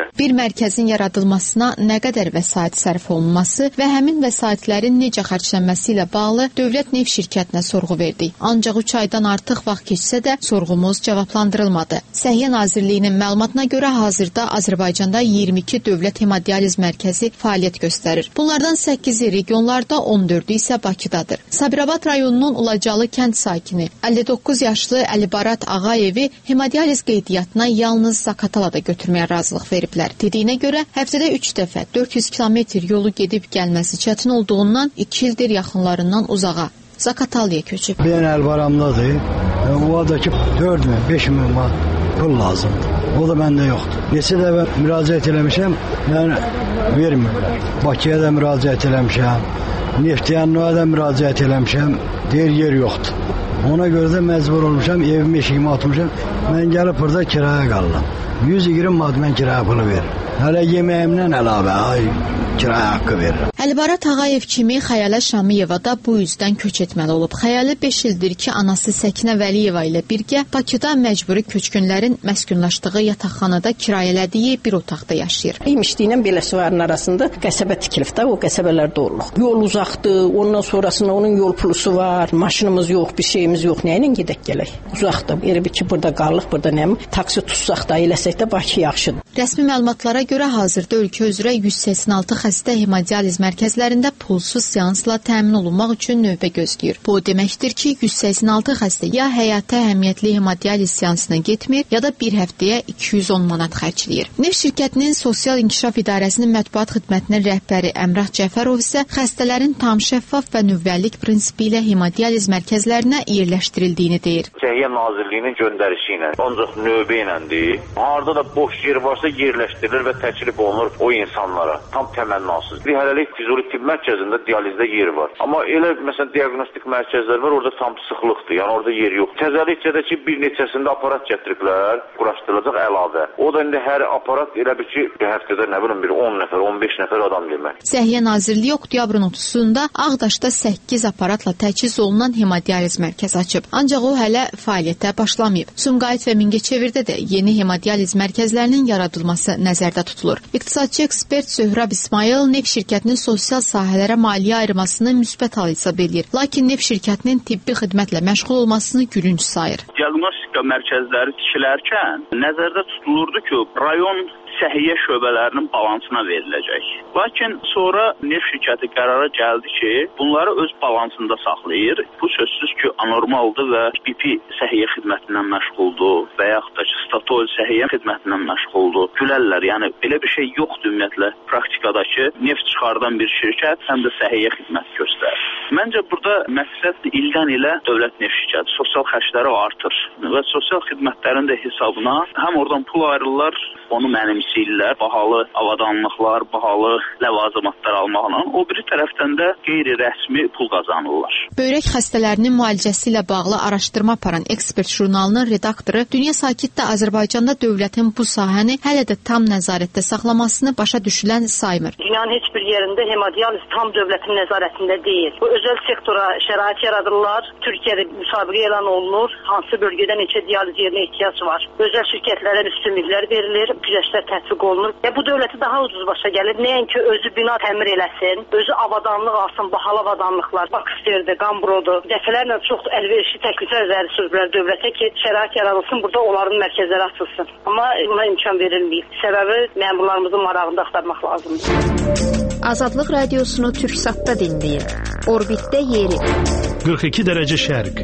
Bir mərkəzin yaradılmasına nə qədər vəsait sərf olunması və həmin vəsaitlərin necə xərclənməsi ilə bağlı Dövlət Neft Şirkətinə sorğu verdik. Ancaq üç aydan artıq vaxt keçsə də sorğumuz cavablandırılmadı. Səhiyyə Nazirliyinin məlumatına görə hazırda Azərbaycanda iyirmi iki dövlət hemodializ mərkəzi fəaliyyət göstərir. Bunlardan səkkizi regionlarda, on dördü isə Bakıdadır. Sabirabad rayonunun Ulacalı kənd sakini əlli doqquz yaşlı Əlibarat Ağayevi hemodializ qeydiyyatına yalnız Zaqatalada götürməyə razılıq veriblər. Dediyinə görə həftədə üç dəfə dörd yüz kilometr yolu gedib gəlməsi çətin olduğundan iki ildir yaxınlarından uzağa Zaqatalaya köçüb. Ben Elbaramdadır. Oradakı dörd min, beş min manat pul lazımdır. O da məndə yoxdur. Neçə dəfə müraciət eləmişəm, yəni vermirlər. Bakıya da müraciət eləmişəm, Neftiyanlığa da müraciət eləmişəm, deyir yer yoxdur. Ona görə də məcbur olmuşam, evimi eşiyimi atmışam, mən gəlib burada kiraya qalıram. yüz iyirmi manat mən kiraya pulu verir. Hələ yeməyimdən əlavə ay kirayə haqqı verirəm. Əlibarat Ağayev kimi Xəyalə Şamiyeva da bu üzdən köç etməli olub. Xəyalə beş ildir ki, anası Səkinə Vəliyeva ilə birgə Bakıda məcburi köçkünlərin məskunlaşdığı yataqxanada kirayələdiyi bir otaqda yaşayır. İmişdiylə Beləsuvarın arasında qəsəbə tikilib də, o qəsəbələrdə oluruq. Yol uzaqdır, ondan sonrasında onun yol pulusu var, maşınımız yox, bir şeyimiz yox, nə ilə gedək gələk? Uzaqdır, elə bir ki, burada qalıq, burada nəyəm, taksi tutsaq da, eləsək də Bakı yaxşıdır. Rəsmi məlumatlara görə hazırda ölkə üzrə yüz səksən altı xəstə hemodializ mərkəzlərində pulsuz seansla təmin olunmaq üçün növbə gözləyir. Bu o deməkdir ki, yüz səksən altı xəstə ya həyata əhəmiyyətli hemodializ seansına getmir, ya da bir həftəyə iki yüz on manat xərcləyir. Neft şirkətinin Sosial İnkişaf İdarəsinin mətbuat xidmətinin rəhbəri Əmrah Cəfərov isə xəstələrin tam şəffaf və növbəlik prinsipi ilə hemodializ mərkəzlərinə yerləşdirildiyini deyir. Səhiyyə Nazirliyinin göndərişi ilə, ancaq növbə iləndir. Harada da boş yer varsa yerləşdirilir və təklif olunur o insanlara. Tam təmənnasız. Bir hələlik Füzuli tibb mərkəzində dializdə yer var. Amma elə məsələn diaqnostik mərkəzlər var, orada tam sıxlıqdır. Yəni orada yer yox. Təzəlikcədə ki, bir neçəsində aparat gətiriblər, quraşdırılacaq əlavə. O da indi hər aparat elə bir ki, bir həftədə nə bilim bir on nəfər, on beş nəfər adam demək. Səhiyyə Nazirliyi oktyabrın otuzunda Ağdaşda səkkiz aparatla təchiz olunan hemodializ mərkəzi açıb. Ancaq o hələ fəaliyyətə başlamayıb. Sumqayıt və Mingəçevirdə də yeni hemodializ mərkəzlərinin yaradılması nəzərdə tutulur. İqtisadçı ekspert Söhrab İsmail neft şirkətinin sosial sahələrə maliyyə ayırmasını müsbət hal hesab edir. Lakin neft şirkətinin tibbi xidmətlə məşğul olmasını gülünc sayır. Diaqnostika mərkəzləri tikilərkən nəzərdə tutulurdu ki, rayon səhiyyə şöbələrinin balansına veriləcək. Lakin sonra neft şirkəti qərara gəldi ki, bunları öz balansında saxlayır. Bu sözsüz ki, anormaldır və B P səhiyyə xidmətindən məşğuldur və yaxud da ki, Statoil səhiyyə xidmətindən məşğuldur. Gülərlər, yəni belə bir şey yoxdur ümumiyyətlə praktikadakı neft çıxardan bir şirkət həm də səhiyyə xidməti göstərir. Məncə burada məqsəd ildən ilə dövlət neft şirkəti sosial xərcləri artır və sosial xidmətlərin də hesabına həm oradan pul ayrılırlar, onu mənimsəyirlər, bahalı avadanlıqlar, bahalı ləvazimatlar almaqla, o biri tərəfdən də qeyri-rəsmi pul qazanırlar. Böyrək xəstələrinin müalicəsi ilə bağlı araşdırma aparan ekspert jurnalının redaktoru Dünya Sakitdə Azərbaycanda dövlətin bu sahəni hələ də tam nəzarətdə saxlamasını başa düşülən saymır. Dünyanın heç bir yerində hemodializ tam dövlətin nəzarətində deyil. Bu özəl sektora şərait yaradırlar. Türkiyədə müsabiqə elan olunur. Hansı bölgədə neçə dializ yerinə ehtiyac var. Özəl şirkətlərə üstünlüklər verilir, güzəştlər tətbiq olunur. Və bu dövləti daha ucuz başa gəlir. Nəinki özü bina təmir eləsin, özü avadanlıq alsın, bahalı avadanlıqlar, baksirdir, qambrodur. Dəfələrlə çox əlverişli təkliflər üzəri sürdülər dövlətə ki, şərait yaradılsın, burada onların mərkəzləri açılsın. Amma buna imkan verilməyib. Səbəbi məmurlarımızın marağında axtarmaq lazımdır. Azadlıq radiosunu Türksatda dinləyin. Orbitdə yeri. qırx iki dərəcə şərq.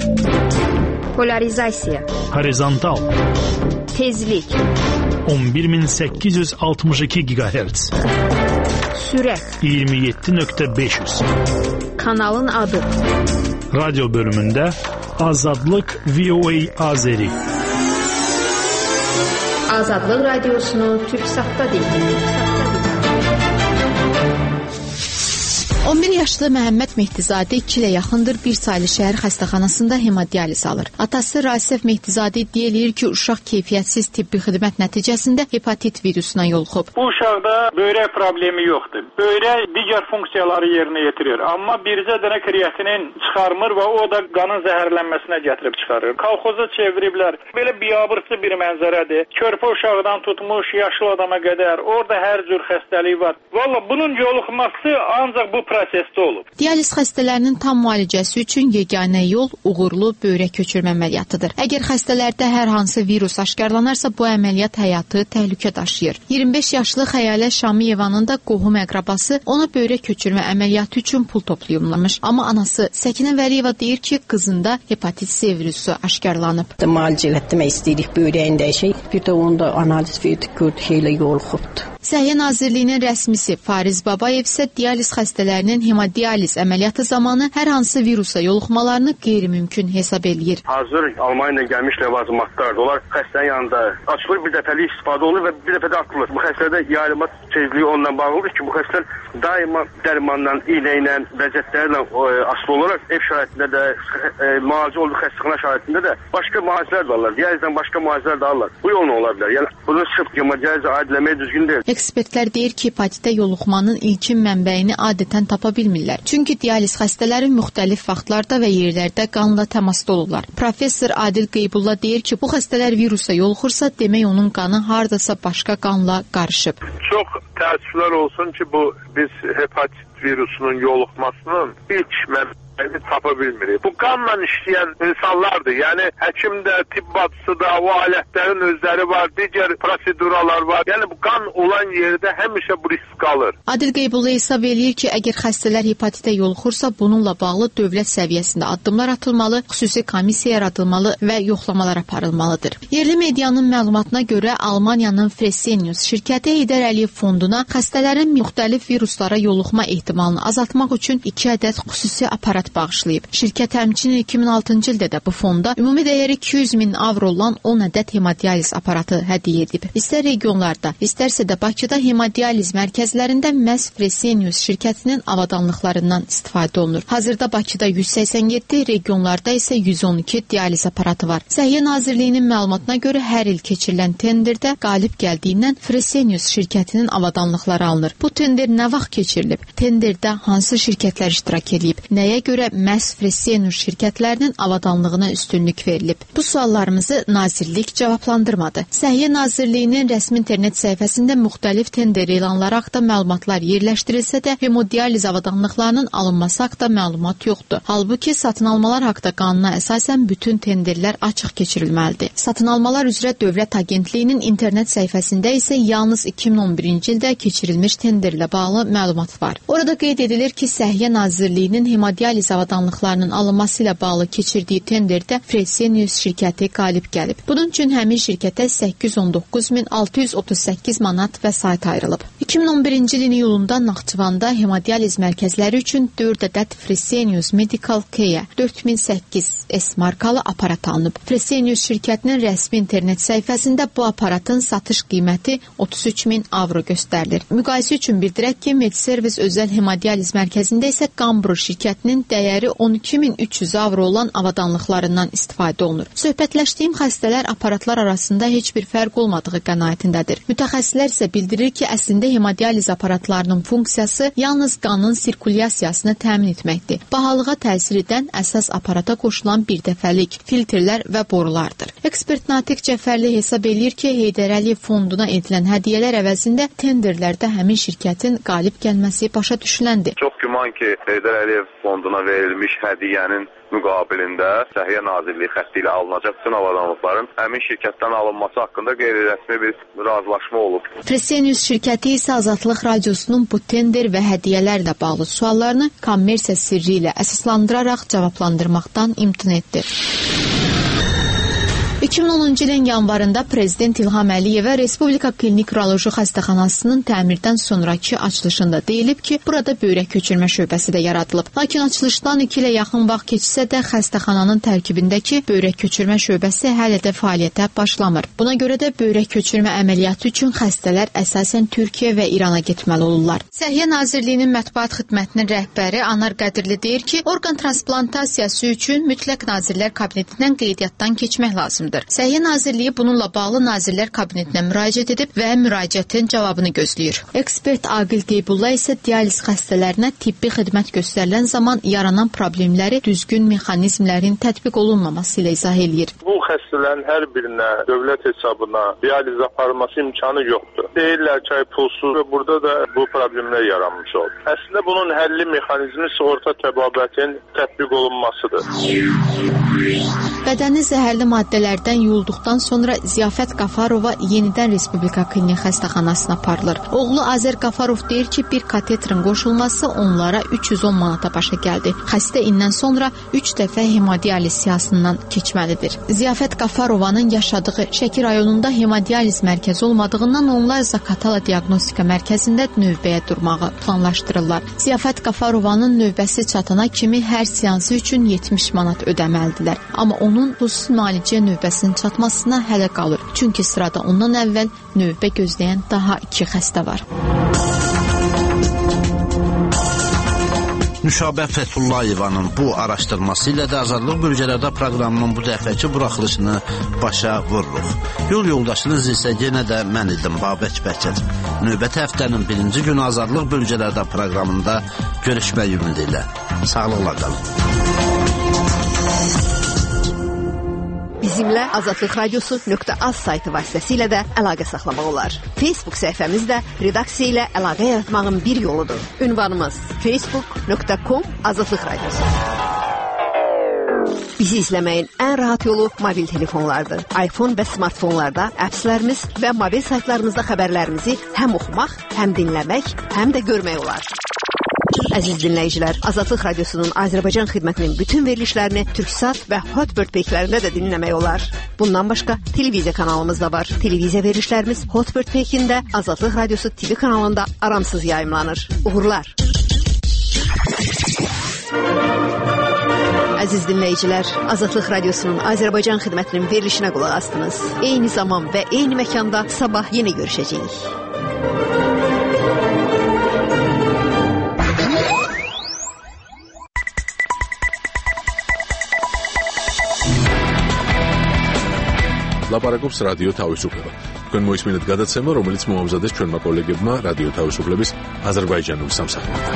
Polarizasiya. Horizontal. Tezlik. on bir min səkkiz yüz altmış iki gigahertz. Sürət. iyirmi yeddi nöqtə beş yüz. Kanalın adı. Radyo bölümündə Azadlıq V O A Azeri. Azadlıq radiosunu Türksatda dinləyin. on bir yaşlı Məhəmməd Mehdizadə iki ilə yaxındır bir saylı şəhər xəstəxanasında hemodializ alır. Atası Rasif Mehdizadə iddia eləyir ki, uşaq keyfiyyətsiz tibbi xidmət nəticəsində hepatit virusuna yoluxub. Bu uşaqda böyrək problemi yoxdur. Böyrək digər funksiyaları yerinə yetirir. Amma bircə dənə kreatinin çıxarmır və o da qanın zəhərlənməsinə gətirib çıxarır. Kolxoza çeviriblər. Belə biabırçı bir mənzərədir. Körpə uşaqdan tutmuş yaşlı adama qədər orada hər cür xəstəlik var. Valla bunun yoluxması ancaq bu prosesdə olub. Dializ xəstələrinin tam müalicəsi üçün yeganə yol uğurlu böyrək köçürmə əməliyyatıdır. Əgər xəstələrdə hər hansı virus aşkarlanarsa, bu əməliyyat həyatı təhlükə daşıyır. iyirmi beş yaşlı Xəyalə Şamiyevanın da qohum əqrabası ona böyrək köçürmə əməliyyatı üçün pul toplayımlamış. Amma anası Səkinə Vəliyeva deyir ki, qızında hepatit C virusu aşkarlanıb. Müalicə etdirmək istəyirik böyrəyində şey. Bir də onda analiz verdik, gördük elə yoluxubdu. Səhiyyə Nazirliyinin rəsmisi Fariz Babayev isə dializ xəstələrinin hemodializ əməliyyatı zamanı hər hansı virusa yoluxmalarını qeyri-mümkün hesab eləyir. Hazır Almaniyadan gəlmiş ləvazimatlardır. Onlar xəstənin yanında açılır, bir dəfəlik istifadə olunur və bir dəfədə atılır. Bu xəstədə yayılma tezliyi ondan bağlıdır ki, bu xəstələr daima dərmanla, iynə ilə, vəziyyətlərlə asılı olaraq ev şəraitində də, e, müalicə olduğu xəstəxana şəraitində də başqa müalicələr də alırlar. Dializdən başqa müalicələr də alırlar. Bu yolla ola bilər. Yəni bunu sırf hemodializə aidləməyə düzgün deyil. Ekspertlər deyir ki, hepatitə yoluxmanın ilkin mənbəyini adətən tapa bilmirlər. Çünki dializ xəstələri müxtəlif vaxtlarda və yerlərdə qanla təmasda olurlar. Professor Adil Qeybulla deyir ki, bu xəstələr virusa yoluxursa, demək onun qanı hardasa başqa qanla qarışıb. Çox təəssüflər olsun ki, bu biz hepatit virusunun yoluxmasının ilk mənbəyini tapa bilmirik. Bu qanla işləyən insanlardır. Yəni həkim də, tibb bacısı da, o alətlərin özləri var, digər proseduralar var. Yəni bu qan olan yerdə həmişə bu risk qalır. Adil Qeybulla hesab eləyir ki, əgər xəstələr hepatitə yoluxursa, bununla bağlı dövlət səviyyəsində addımlar atılmalı, xüsusi komissiya yaradılmalı və yoxlamalar aparılmalıdır. Yerli medianın məlumatına görə Almaniyanın Fresenius şirkəti Heydər Əliyev fonduna xəstələrin müxtəlif viruslara yoluxma ehtimalını azaltmaq üçün iki ədəd xüsusi aparat bağışlayıb. Şirkət həmçinin iki min altıncı ildə də bu fonda ümumi dəyəri iki yüz min avro olan on ədəd hemodializ aparatı hədiyyə edib. İstər regionlarda, istərsə də Bakıda hemodializ mərkəzlərində məhz Fresenius şirkətinin avadanlıqlarından istifadə olunur. Hazırda Bakıda yüz səksən yeddi, regionlarda isə yüz on iki dializ aparatı var. Səhiyyə Nazirliyinin məlumatına görə hər il keçirilən tenderdə qalib gəldiyindən Fresenius şirkətinin avadanlıqları alınır. Bu tender nə vaxt keçirilib? Tenderdə hansı şirkətlər iştirak edib? Nəyə görə məhz Fresenius şirkətlərinin avadanlığına üstünlük verilib? Bu suallarımızı Nazirlik cavablandırmadı. Səhiyyə Nazirliyinin rəsmi internet səhifəsində müxtəlif tender elanları haqqında məlumatlar yerləşdirilsə də, hemodializ avadanlıqlarının alınması haqqında məlumat yoxdur. Halbuki satın almalar haqqında qanuna əsasən bütün tenderlər açıq keçirilməlidir. Satın almalar üzrə Dövlət Agentliyinin internet səhifəsində isə yalnız iki min on birinci ildə keçirilmiş tenderlə bağlı məlumat var. Orada qeyd edilir ki, Səhiyyə Nazirliyinin hemodializ avadanlıqlarının alınması ilə bağlı keçirdiyi tenderdə Fresenius şirkəti qalib gəlib. Bunun üçün həmin şirkətə səkkiz yüz on doqquz min altı yüz otuz səkkiz manat vəsait ayrılıb. iki min on birinci ilin iyulunda Naxçıvanda hemodializ mərkəzləri üçün dörd ədəd Fresenius Medical Care dörd min səkkiz S markalı aparat alınıb. Fresenius şirkətinin rəsmi internet səhifəsində bu aparatın satış qiyməti otuz üç min avro göstərilir. Müqayisə üçün bildirək ki, Medservice özəl hemodializ mərkəzində isə Gambro şirkətinin dəyəri on iki min üç yüz avro olan avadanlıqlarından istifadə olunur. Söhbətləşdiyim xəstələr aparatlar arasında heç bir fərq olmadığı qənaətindədir. Mütəxəssislər isə bildirir ki, əslində hemodializ aparatlarının funksiyası yalnız qanın sirkulyasiyasını təmin etməkdir. Bahalığa təsir edən əsas aparata qoşulan birdəfəlik filtrlər və borulardır. Ekspert Natiq Cəfərli hesab eləyir ki, Heydər Əliyev fonduna edilən hədiyyələr əvəzində tenderlərdə həmin şirkətin qalib gəlməsi başa düşüləndir. Çox güman ki, Heydər Əliyev fonduna verilmiş hədiyyənin müqabilində Səhiyyə Nazirliyi xətti ilə alınacaq bütün avadanlıqların həmin şirkətdən alınması haqqında qeyri-rəsmi bir razılaşma olub. Fresenius şirkəti isə Azadlıq Radiosunun bu tender və hədiyyələrlə bağlı suallarını kommersiya sirri ilə əsaslandıraraq cavablandırmaqdan imtina etdi. iki min onuncu ilin yanvarında Prezident İlham Əliyevə Respublika Klinik Uroloji Xəstəxanasının təmirdən sonraki açılışında deyilib ki, burada böyrək köçürmə şöbəsi də yaradılıb. Lakin açılışdan iki ilə yaxın vaxt keçsə də xəstəxananın tərkibindəki böyrək köçürmə şöbəsi hələ də fəaliyyətə başlamır. Buna görə də böyrək köçürmə əməliyyatı üçün xəstələr əsasən Türkiyə və İrana getməli olurlar. Səhiyyə Nazirliyinin mətbuat xidmətinin rəhbəri Anar Qədirli deyir ki, orqan transplantasiya üçün mütləq Nazirlər Kabinetindən qeydiyyatdan keçmək lazımdır. Səhiyyə Nazirliyi bununla bağlı Nazirlər Kabinetinə müraciət edib və müraciətin cavabını gözləyir. Ekspert Aqil Qeybulla isə dializ xəstələrinə tibbi xidmət göstərilən zaman yaranan problemləri düzgün mexanizmlərin tətbiq olunmaması ilə izah eləyir. Bu xəstələrin hər birinə dövlət hesabına dializ aparılması imkanı yoxdur. Deyirlər ki, pulsuz və burada da bu problemlər yaranmış oldu. Əslində bunun həlli mexanizmi sığorta təbabətin tətbiq olunmasıdır. Bədəni zəhərli maddələrdən yuyulduqdan sonra Ziyafət Qafarova yenidən Respublika Klinik Xəstəxanasına aparılır. Oğlu Azər Qafarov deyir ki, bir katetrin qoşulması onlara üç yüz on manata başa gəldi. Xəstə indən sonra üç dəfə hemodializ siyasından keçməlidir. Ziyafət Qafarovanın yaşadığı Şəki rayonunda hemodializ mərkəzi olmadığından onlar Zakatala Diaqnostika Mərkəzində növbəyə durmağı planlaşdırırlar. Ziyafət Qafarovanın növbəsi çatana kimi hər seansı üçün yetmiş manat ödəməlidirlər. Amma onun xüsusi müalicə növbəsinin çatmasına hələ qalır. Çünki sırada ondan əvvəl növbə gözləyən daha iki xəstə var. Nüşabə Fəthullayevanın bu araşdırması ilə də Azadlıq Bölgələrdə proqramının bu dəfəki buraxılışını başa vururuq. Yol yoldaşınız isə yenə də mən idim, Babək Bəkir. Növbəti həftənin birinci günü Azadlıq Bölgələrdə proqramında görüşmək ümidi ilə. Sağlıqla qalın. Bizimlə Azadlıq Radiosu .az saytı vasitəsilə də əlaqə saxlamaq olar. Facebook səhifəmiz də redaksiya ilə əlaqə yaratmağın bir yoludur. Ünvanımız facebook nöqtə com Azadlıq Radiosu. Bizi izləməyin ən rahat yolu mobil telefonlardır. iPhone və smartfonlarda appslərimiz və mobil saytlarımızda xəbərlərimizi həm oxumaq, həm dinləmək, həm də görmək olar. Əziz dinləyicilər, Azadlıq Radiosunun Azərbaycan xidmətinin bütün verilişlərini Türksat və Hotbird peyklərində də dinləmək olar. Bundan başqa televiziya kanalımız da var. Televiziya verilişlərimiz Hotbird peykində Azadlıq Radiosu T V kanalında aramsız yayımlanır. Uğurlar! Əziz dinləyicilər, Azadlıq Radiosunun Azərbaycan xidmətinin verilişinə qulaq astınız. Eyni zaman və eyni məkanda sabah yenə görüşəcəyik. ლაპარაკობს რადიო თავისუფლება. თქვენ მოისმინეთ გადაცემა, რომელიც მოამზადეს ჩვენმა კოლეგებმა რადიო თავისუფლების აზერბაიჯანულ სამსახურთან.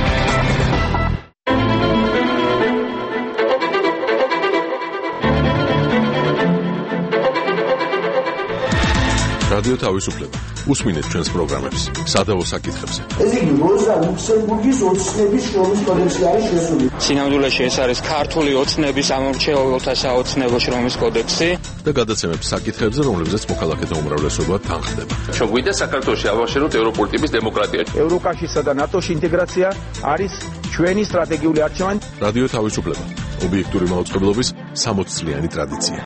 რადიო თავისუფლება. უსმინეთ ჩვენს პროგრამებს სადავო საკითხებზე. ეს იგი როზა ლუქსემბურგის ოცნების შრომის კოდექსი არის შესული. სინამდვილეში ეს არის ქართული ოცნების ამომრჩეველთა საოცნებო შრომის კოდექსი და გადაცემებს საკითხებზე, რომლებზეც მოქალაქეთა უმრავლესობა თანხდება. ჩვენ გვინდა საქართველოში ავაშენოთ ევროპული ტიპის დემოკრატია. ევროკავშირსა და ნატოში ინტეგრაცია არის ჩვენი სტრატეგიული არჩევანი. რადიო თავისუფლება. ობიექტური მაუწყებლობის სამოცწლიანი ტრადიცია.